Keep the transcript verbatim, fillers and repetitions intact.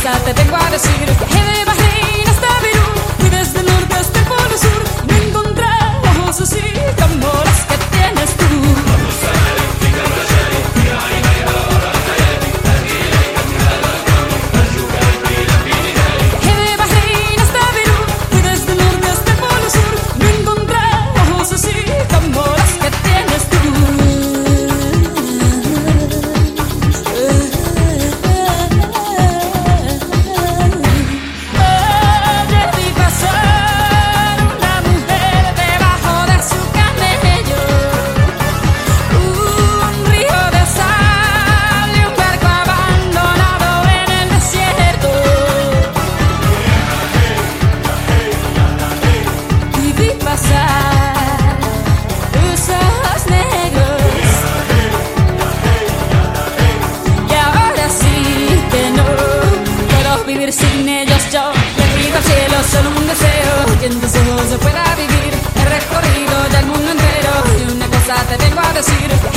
cosa te vengo a decir. De Bahrein hasta Perú y desde el norte hasta el polo sur, no encontramos así como las que tienes tú. De Bahrein hasta Perú y desde el norte hasta el polo sur, no encontramos así como las que tienes tú. Sin ellos yo le pido al cielo solo un deseo, que en tus ojos se pueda vivir. He recorrido ya el mundo entero y una cosa te vengo a decir.